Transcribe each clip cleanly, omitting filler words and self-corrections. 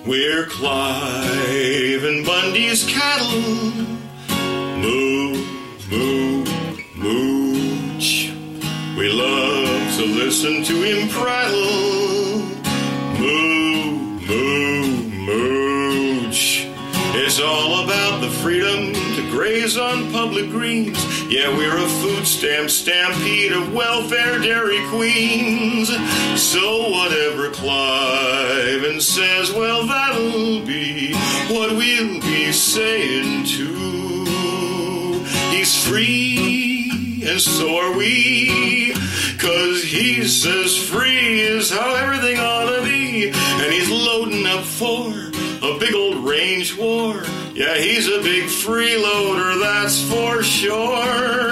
We're Clive and Bundy's cattle. Moo, moo, mooch. We love to listen to him prattle. Moo, moo, mooch. It's all about the freedom to graze on public greens. Yeah, we're a food stamp stampede of welfare dairy queens. So whatever Cliven says, well, that'll be what we'll be saying too. He's free, and so are we, 'cause he says free is how everything ought to be. And he's loading up for a big old range war. Yeah, he's a big freeloader, that's for sure.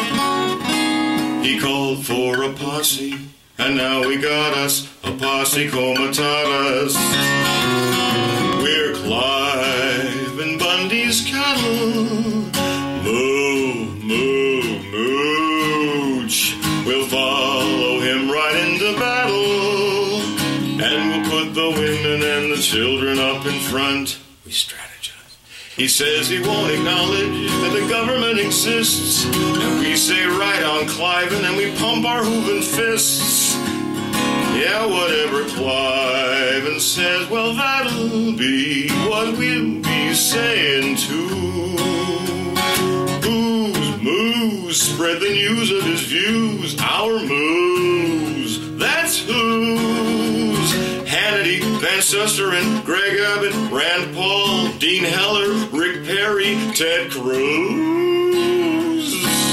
He called for a posse, and now we got us a posse comitatus. We're Clive and Bundy's cattle. Moo, moo, mooch. We'll follow him right into battle, and we'll put the women and the children up in front. We strategize. He says he won't acknowledge that the government exists, and we say right on Cliven, and we pump our hooving fists. Yeah, whatever Cliven says, well, that'll be what we'll be saying too. Booze, moose, spread the news of his views. Our moves, that's who's. Hannity, Van Susteren, Greg Abbott, Rand Paul, Dean Heller, Rick Perry, Ted Cruz.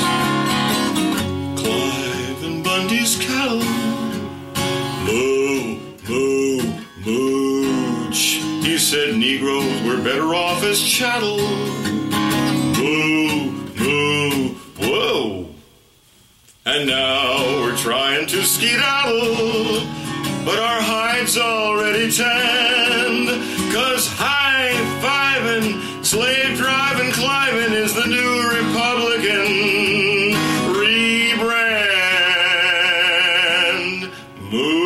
Clive and Bundy's cattle. Moo, moo, mooch. He said Negroes were better off as chattel. Moo, moo, whoa. And now we're trying to skedaddle, but our hides already tanned, 'cause high-fiving, slave-driving Cliven is the new Republican rebrand. Moo.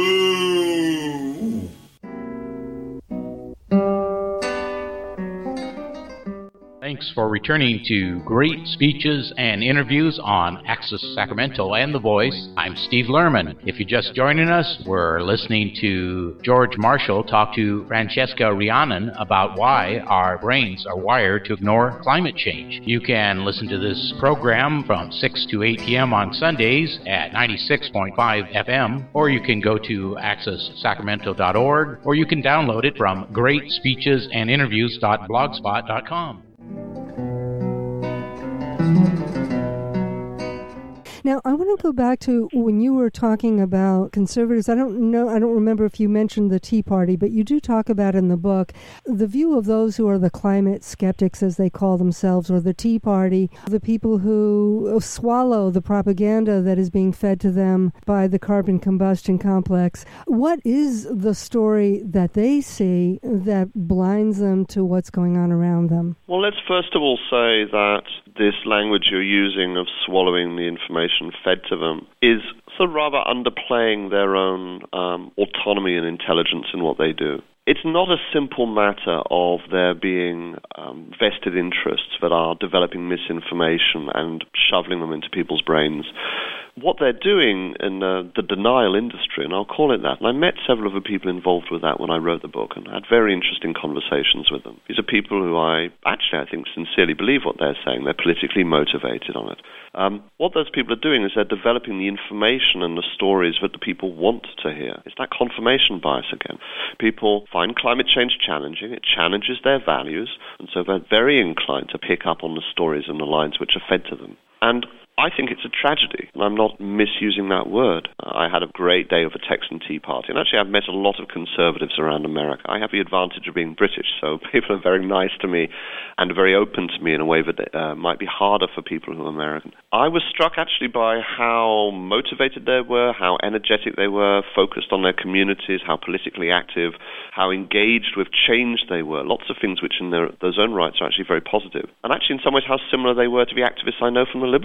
Thanks for returning to Great Speeches and Interviews on Access Sacramento and The Voice. I'm Steve Lerman. If you're just joining us, we're listening to George Marshall talk to Francesca Rhiannon about why our brains are wired to ignore climate change. You can listen to this program from 6 to 8 p.m. on Sundays at 96.5 FM, or you can go to accesssacramento.org, or you can download it from greatspeechesandinterviews.blogspot.com. Now, I want to go back to when you were talking about conservatives. I don't remember if you mentioned the Tea Party, but you do talk about in the book the view of those who are the climate skeptics, as they call themselves, or the Tea Party, the people who swallow the propaganda that is being fed to them by the carbon combustion complex. What is the story that they see that blinds them to what's going on around them? Well, let's first of all say that this language you're using of swallowing the information fed to them is sort of rather underplaying their own autonomy and intelligence in what they do. It's not a simple matter of there being vested interests that are developing misinformation and shoveling them into people's brains. What they're doing in the denial industry, and I'll call it that, and I met several of the people involved with that when I wrote the book and had very interesting conversations with them. These are people who I think sincerely believe what they're saying. They're politically motivated on it. What those people are doing is they're developing the information and the stories that the people want to hear. It's that confirmation bias again. People find climate change challenging. It challenges their values, and so they're very inclined to pick up on the stories and the lines which are fed to them. And I think it's a tragedy, and I'm not misusing that word. I had a great day with the Texan Tea Party, and actually I've met a lot of conservatives around America. I have the advantage of being British, so people are very nice to me and very open to me in a way that might be harder for people who are American. I was struck actually by how motivated they were, how energetic they were, focused on their communities, how politically active, how engaged with change they were. Lots of things which in those own rights are actually very positive. And actually in some ways how similar they were to the activists I know from the liberal side,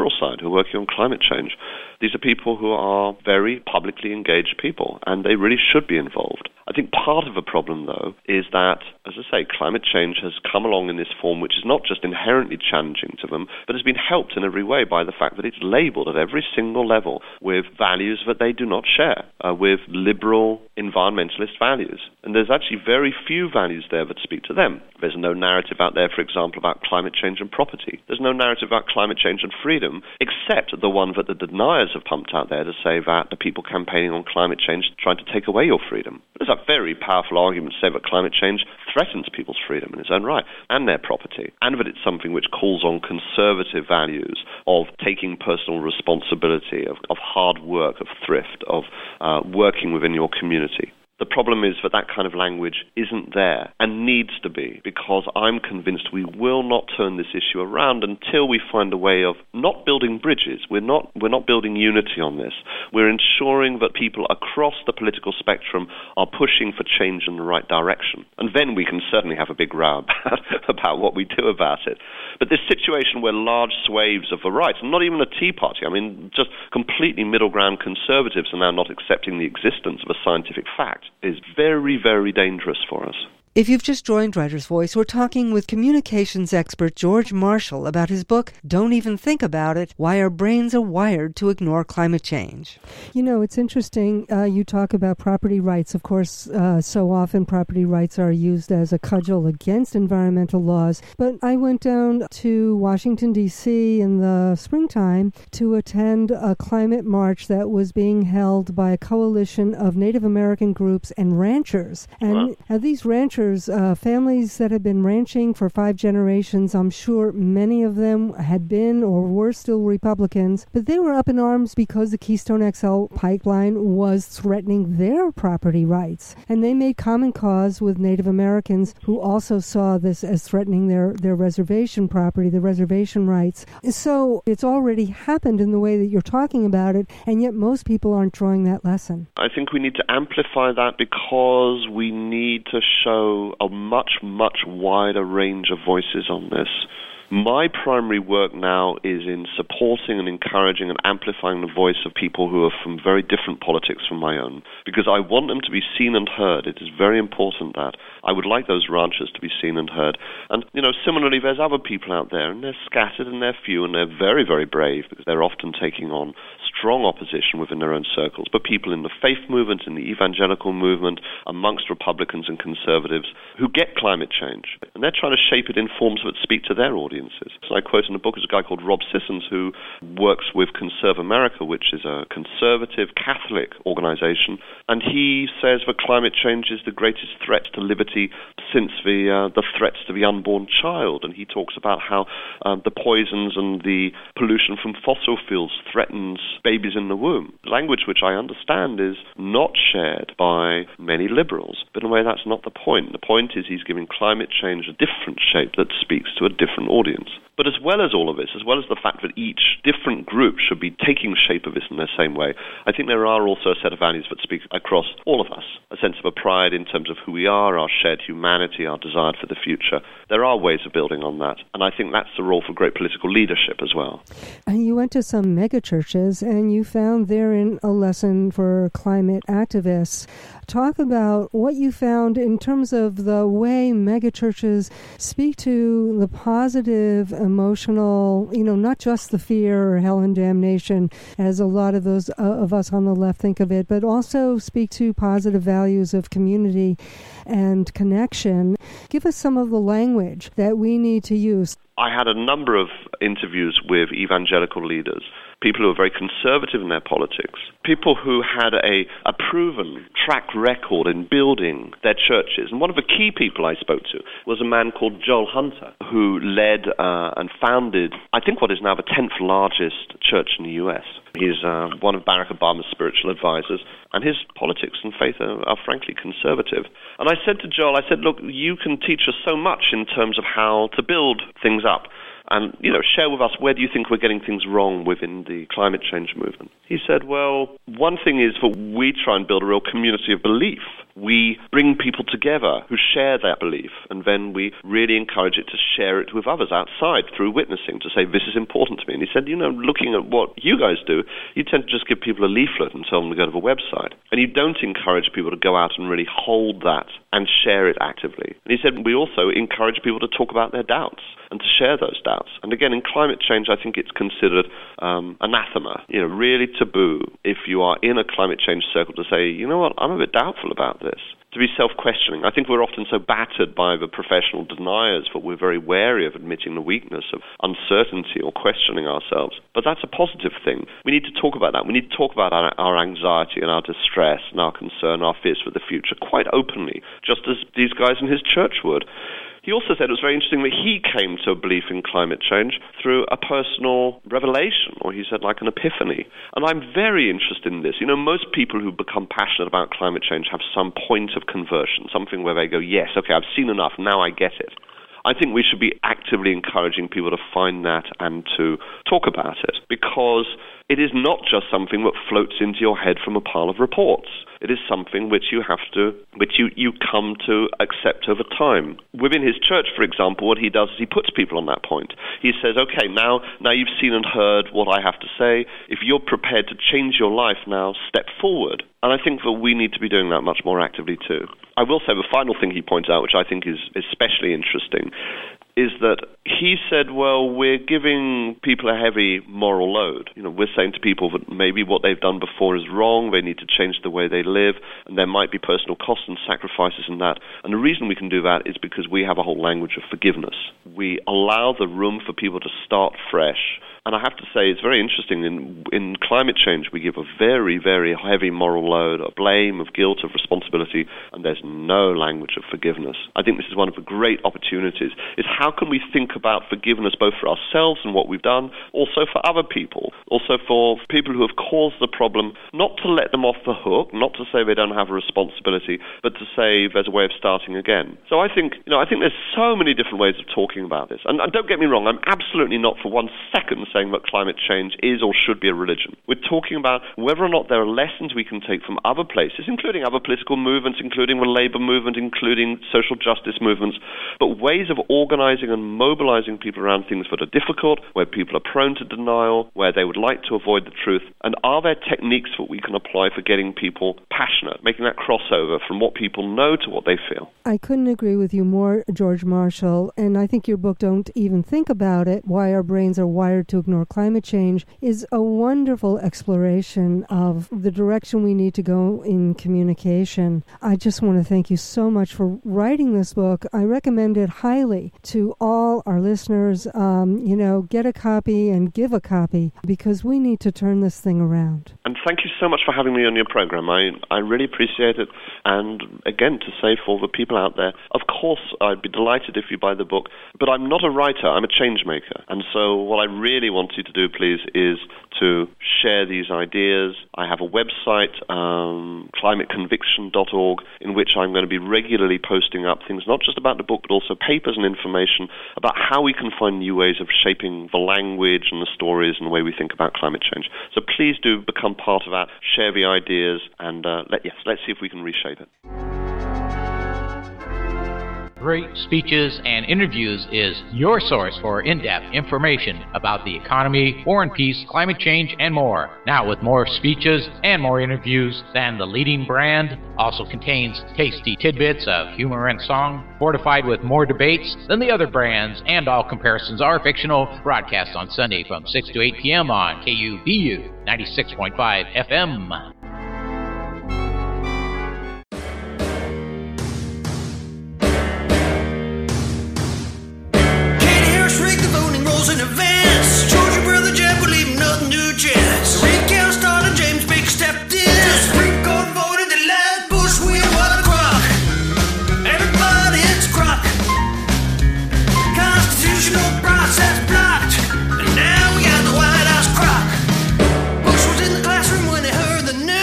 who are working on climate change. These are people who are very publicly engaged people, and they really should be involved. I think part of the problem, though, is that, as I say, climate change has come along in this form which is not just inherently challenging to them, but has been helped in every way by the fact that it's labelled at every single level with values that they do not share, with liberal environmentalist values. And there's actually very few values there that speak to them. There's no narrative out there, for example, about climate change and property. There's no narrative about climate change and freedom, except the one that the deniers have pumped out there to say that the people campaigning on climate change trying to take away your freedom. There's a very powerful argument to say that climate change threatens people's freedom in its own right and their property, and that it's something which calls on conservative values of taking personal responsibility, of hard work, of thrift, of working within your community. The problem is that kind of language isn't there and needs to be, because I'm convinced we will not turn this issue around until we find a way of not building bridges. We're not building unity on this. We're ensuring that people across the political spectrum are pushing for change in the right direction. And then we can certainly have a big row about what we do about it. But this situation where large swathes of the right, and not even the Tea Party, I mean, just completely middle ground conservatives are now not accepting the existence of a scientific fact, is very, very dangerous for us. If you've just joined Writer's Voice, we're talking with communications expert George Marshall about his book, Don't Even Think About It, Why Our Brains Are Wired to Ignore Climate Change. You know, it's interesting, you talk about property rights. Of course, so often property rights are used as a cudgel against environmental laws. But I went down to Washington, D.C. in the springtime to attend a climate march that was being held by a coalition of Native American groups and ranchers. And these ranchers, families that had been ranching for 5 generations, I'm sure many of them had been or were still Republicans, but they were up in arms because the Keystone XL pipeline was threatening their property rights. And they made common cause with Native Americans who also saw this as threatening their reservation property, the reservation rights. So it's already happened in the way that you're talking about it, and yet most people aren't drawing that lesson. I think we need to amplify that because we need to show a much, much wider range of voices on this. My primary work now is in supporting and encouraging and amplifying the voice of people who are from very different politics from my own, because I want them to be seen and heard. It is very important that I would like those ranchers to be seen and heard. And, similarly, there's other people out there, and they're scattered and they're few, and they're very, very brave, because they're often taking on strong opposition within their own circles. But people in the faith movement, in the evangelical movement, amongst Republicans and conservatives who get climate change, and they're trying to shape it in forms that speak to their audiences. So I quote in the book is a guy called Rob Sissons who works with Conserve America, which is a conservative Catholic organization, and he says that climate change is the greatest threat to liberty since the threats to the unborn child. And he talks about how the poisons and the pollution from fossil fuels threatens babies in the womb. Language which I understand is not shared by many liberals, but in a way that's not the point. The point is he's giving climate change a different shape that speaks to a different audience. But as well as all of this, as well as the fact that each different group should be taking shape of this in their same way, I think there are also a set of values that speak across all of us. A sense of a pride in terms of who we are, our shared humanity, our desire for the future. There are ways of building on that, and I think that's the role for great political leadership as well. And you went to some megachurches, and you found therein a lesson for climate activists. Talk about what you found in terms of the way megachurches speak to the positive, emotional, not just the fear or hell and damnation, as a lot of those of us on the left think of it, but also speak to positive values of community and connection. Give us some of the language that we need to use. I had a number of interviews with evangelical leaders, people who are very conservative in their politics, people who had a proven track record in building their churches. And one of the key people I spoke to was a man called Joel Hunter, who led and founded, I think, what is now the 10th largest church in the U.S. He's one of Barack Obama's spiritual advisors, and his politics and faith are frankly conservative. And I said to Joel, look, you can teach us so much in terms of how to build things up. And, share with us, where do you think we're getting things wrong within the climate change movement? He said, well, one thing is that we try and build a real community of belief we bring people together who share that belief, and then we really encourage it to share it with others outside through witnessing, to say, this is important to me. And he said, looking at what you guys do, you tend to just give people a leaflet and tell them to go to the website. And you don't encourage people to go out and really hold that and share it actively. And he said, we also encourage people to talk about their doubts and to share those doubts. And again, in climate change, I think it's considered anathema, really taboo if you are in a climate change circle to say, you know what, I'm a bit doubtful about this. To be self-questioning. I think we're often so battered by the professional deniers that we're very wary of admitting the weakness of uncertainty or questioning ourselves. But that's a positive thing. We need to talk about that. We need to talk about our anxiety and our distress and our concern, our fears for the future quite openly, just as these guys in his church would. He also said it was very interesting that he came to a belief in climate change through a personal revelation, or he said like an epiphany. And I'm very interested in this. Most people who become passionate about climate change have some point of conversion, something where they go, yes, okay, I've seen enough, now I get it. I think we should be actively encouraging people to find that and to talk about it, because it is not just something that floats into your head from a pile of reports. It is something which you come to accept over time. Within his church, for example, what he does is he puts people on that point. He says, okay, now you've seen and heard what I have to say. If you're prepared to change your life now, step forward. And I think that we need to be doing that much more actively too. I will say the final thing he points out, which I think is especially interesting, is that he said, well, we're giving people a heavy moral load. We're saying to people that maybe what they've done before is wrong, they need to change the way they live, and there might be personal costs and sacrifices in that. And the reason we can do that is because we have a whole language of forgiveness. We allow the room for people to start fresh. And I have to say, it's very interesting, in climate change, we give a very, very heavy moral load, of blame, of guilt, of responsibility, and there's no language of forgiveness. I think this is one of the great opportunities, is how can we think about forgiveness both for ourselves and what we've done, also for other people, also for people who have caused the problem, not to let them off the hook, not to say they don't have a responsibility, but to say there's a way of starting again. So I think there's so many different ways of talking about this. And don't get me wrong, I'm absolutely not for 1 second saying that climate change is or should be a religion. We're talking about whether or not there are lessons we can take from other places, including other political movements, including the labor movement, including social justice movements, but ways of organizing and mobilizing people around things that are difficult, where people are prone to denial, where they would like to avoid the truth. And are there techniques that we can apply for getting people passionate, making that crossover from what people know to what they feel? I couldn't agree with you more, George Marshall, and I think your book, Don't Even Think About It, Why Our Brains Are Wired to Ignore Climate Change, is a wonderful exploration of the direction we need to go in communication. I just want to thank you so much for writing this book. I recommend it highly to all our listeners. Get a copy and give a copy, because we need to turn this thing around. And thank you so much for having me on your program. I really appreciate it. And again, to say for the people out there, of course, I'd be delighted if you buy the book, but I'm not a writer, I'm a change maker. And so what I really want you to do, please, is to share these ideas. I have a website, climateconviction.org, in which I'm going to be regularly posting up things, not just about the book, but also papers and information about how we can find new ways of shaping the language and the stories and the way we think about climate change. So please do become part of that, share the ideas, and let's see if we can reshape it. Great Speeches and Interviews is your source for in-depth information about the economy, war and peace, climate change, and more. Now with more speeches and more interviews than the leading brand, also contains tasty tidbits of humor and song, fortified with more debates than the other brands, and all comparisons are fictional, broadcast on Sunday from 6 to 8 p.m. on KUBU 96.5 FM. In advance, Georgia brother Jeb will leave nothing to chance. Recount started, James Baker stepped in. The Supreme Court voted the last Bush wheel was a crock. Everybody, it's a crock. Constitutional process blocked, and now we got the White House crock. Bush was in the classroom when he heard the news.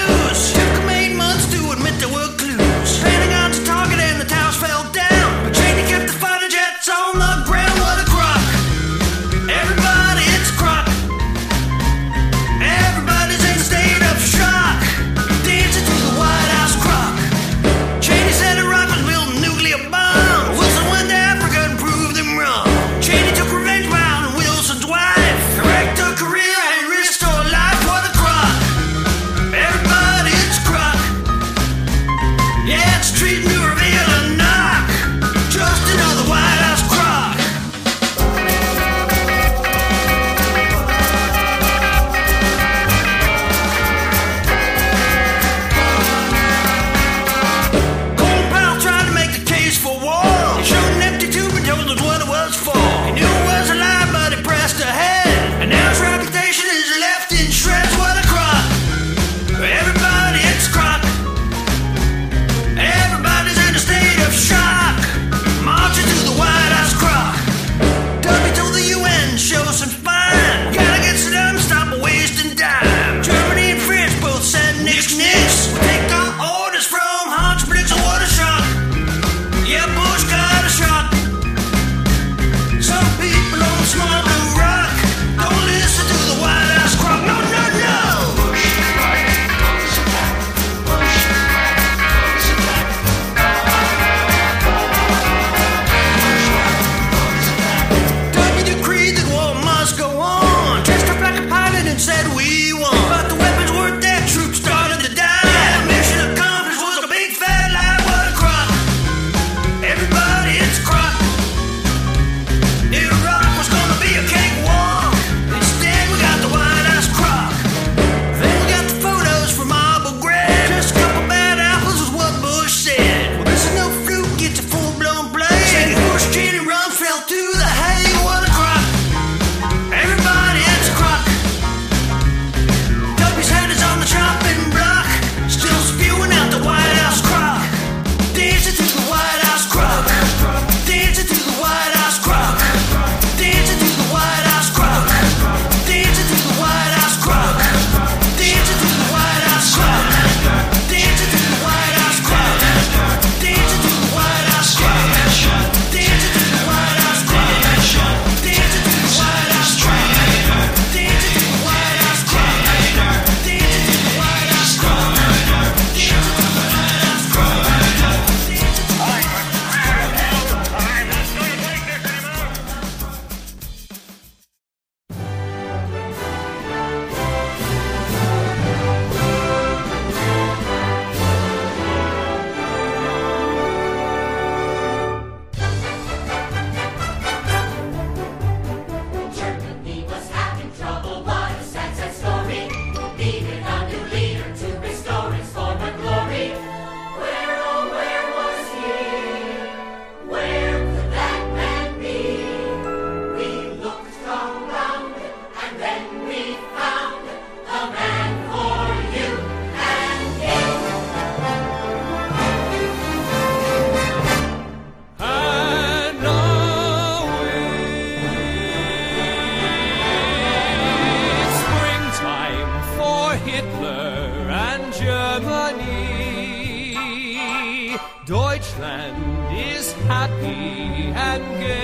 Germany. Deutschland is happy and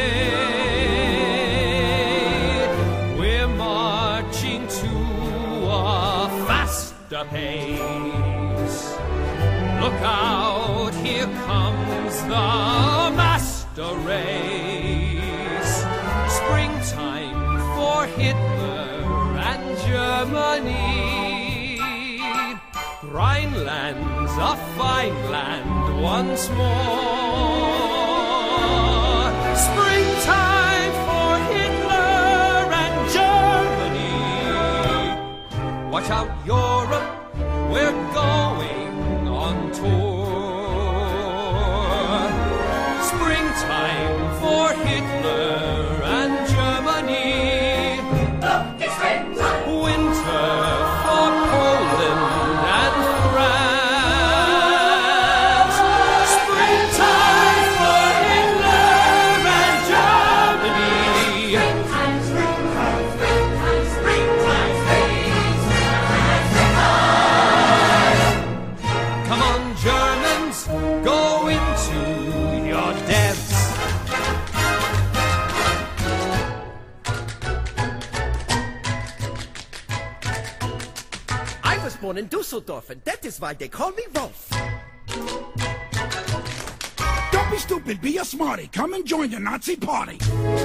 gay. We're marching to a faster pace. Look out, here comes the master race. Springtime for Hitler and Germany. Rhineland's a fine land once more. Springtime for Hitler and Germany. Watch out, Europe, we're going on tour. Springtime for Hitler and Germany. Winter for Poland and France. Springtime for Hitler and Germany. Come on, Germans, go into your depths. I was born in Dusseldorf, and that is why they call me Wolf. Don't be stupid, be a smarty. Come and join the Nazi party.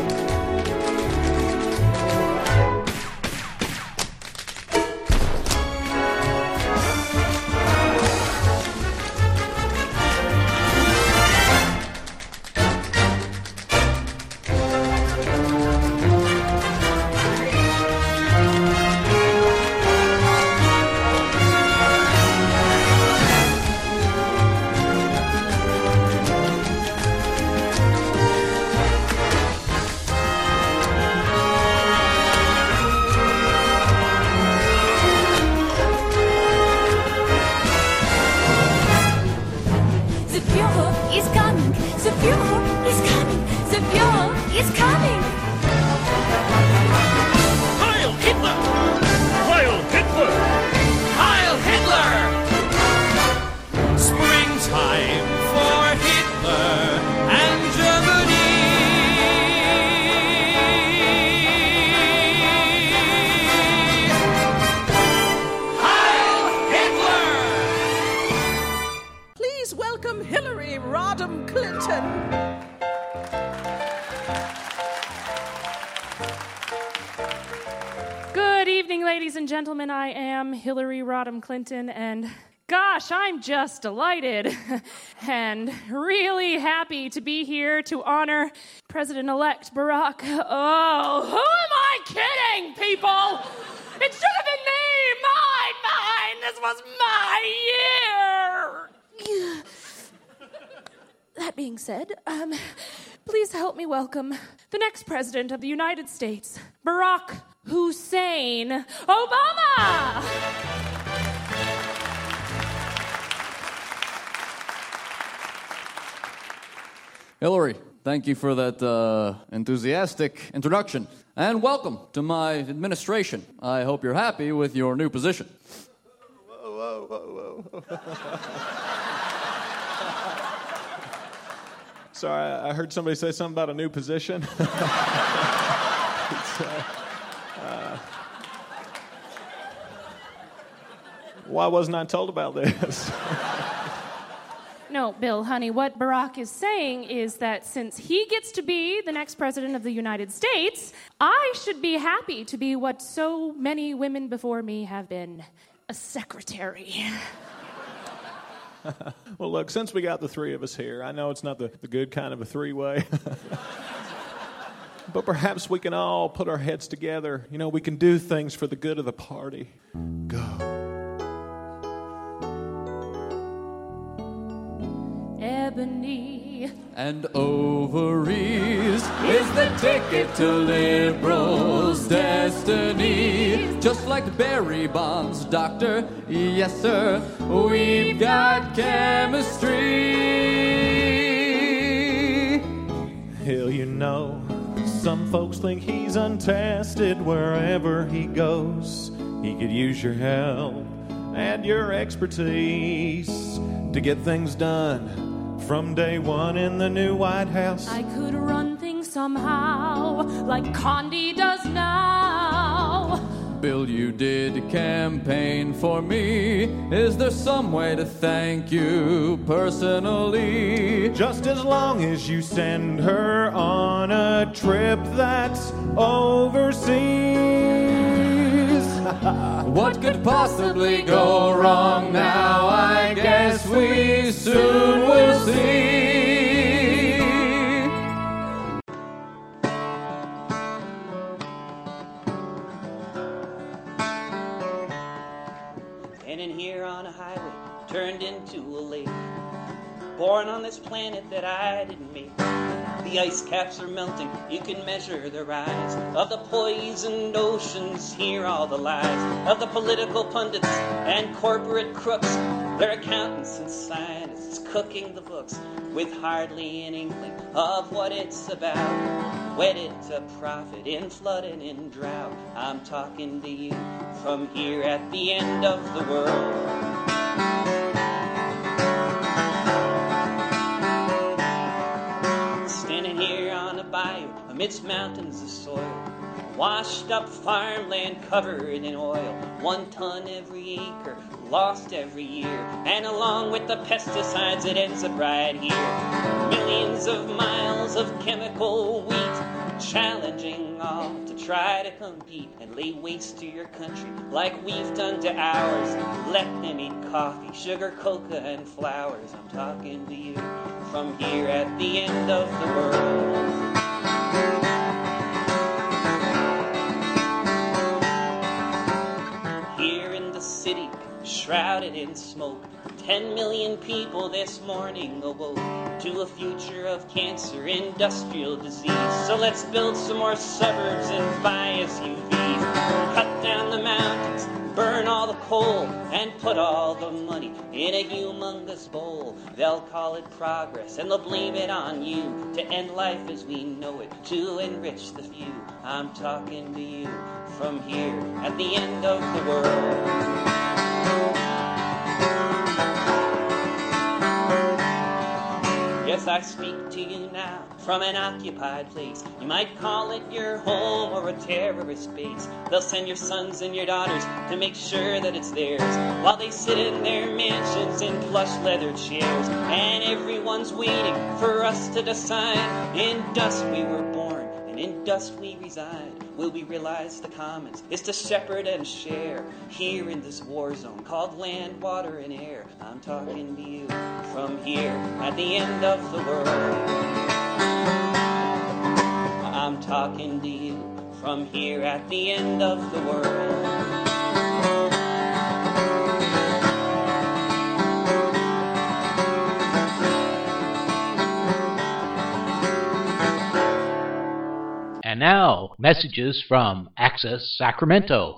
The Führer is coming. The Führer is coming. The Führer is coming. Heil Hitler! Heil Hitler! Heil Hitler! Springtime for Hitler and Germany. Heil Hitler! Please welcome Hillary Rodham Clinton. Good evening, ladies and gentlemen. I am Hillary Rodham Clinton, and gosh, I'm just delighted and really happy to be here to honor President-elect Barack. Oh, who am I kidding, people? It should have been me! Mine! This was my year! That being said, please help me welcome the next President of the United States, Barack Hussein Obama! Hillary, thank you for that enthusiastic introduction. And welcome to my administration. I hope you're happy with your new position. Whoa. Sorry, I heard somebody say something about a new position. Why wasn't I told about this? No, Bill, honey, what Barack is saying is that since he gets to be the next president of the United States, I should be happy to be what so many women before me have been, a secretary. Well, look, since we got the three of us here, I know it's not the good kind of a three-way. But perhaps we can all put our heads together. You know, we can do things for the good of the party. Go. Ebony and ovaries is the ticket to liberals' destiny. Just like the Barry Bonds, doctor, yes sir, we've got chemistry. Hell, you know, some folks think he's untested wherever he goes. He could use your help and your expertise to get things done from day one in the new White House. I could run things somehow like Condi does now. Bill, you did campaign for me. Is there some way to thank you personally? Just as long as you send her on a trip that's overseas. What could possibly go wrong now? I guess we soon will see. Standing here on a highway turned into a lake, born on this planet that I didn't make. The ice caps are melting, you can measure the rise of the poisoned oceans, hear all the lies of the political pundits and corporate crooks. Their accountants and scientists cooking the books with hardly an inkling of what it's about. Wedded to profit in flood and in drought, I'm talking to you from here at the end of the world. Bayou amidst mountains of soil, washed up farmland covered in oil, 1 ton every acre, lost every year, and along with the pesticides it ends up right here. Millions of miles of chemical wheat, challenging all to try to compete and lay waste to your country like we've done to ours. Let them eat coffee, sugar, coca, and flowers. I'm talking to you from here at the end of the world. Here in the city, shrouded in smoke, 10 million people this morning awoke to a future of cancer, industrial disease. So let's build some more suburbs and buy SUVs, cut down the mountains, burn all the coal, and put all the money in a humongous bowl. They'll call it progress, and they'll blame it on you, to end life as we know it, to enrich the few. I'm talking to you from here at the end of the world. Yes, I speak to you now from an occupied place. You might call it your home or a terrorist base. They'll send your sons and your daughters to make sure that it's theirs, while they sit in their mansions in plush leather chairs. And everyone's waiting for us to decide. In dust we were born, and in dust we reside. Will we realize the commons is to shepherd and share here in this war zone called land, water, and air? I'm talking to you from here at the end of the world. I'm talking to you from here at the end of the world. And now, messages from Access Sacramento.